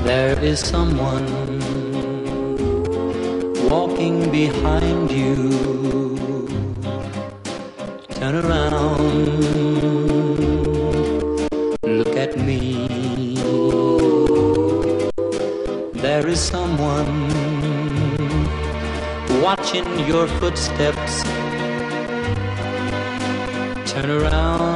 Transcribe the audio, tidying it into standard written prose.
There is someone walking behind you. Turn around, look at me. There is someone watching your footsteps. Turn around